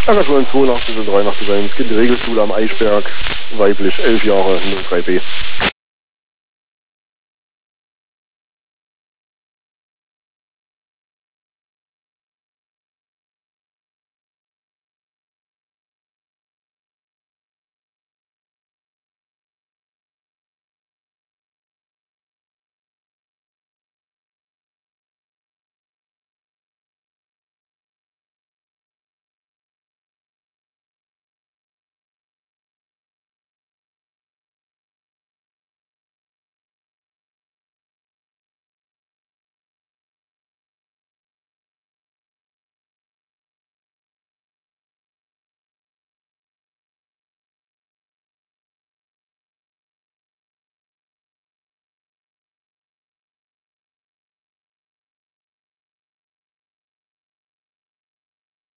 Ja, sollen 82 und 83 sein. Das Kind die Regelschule am Eichberg, weiblich, 11 Jahre, 03B.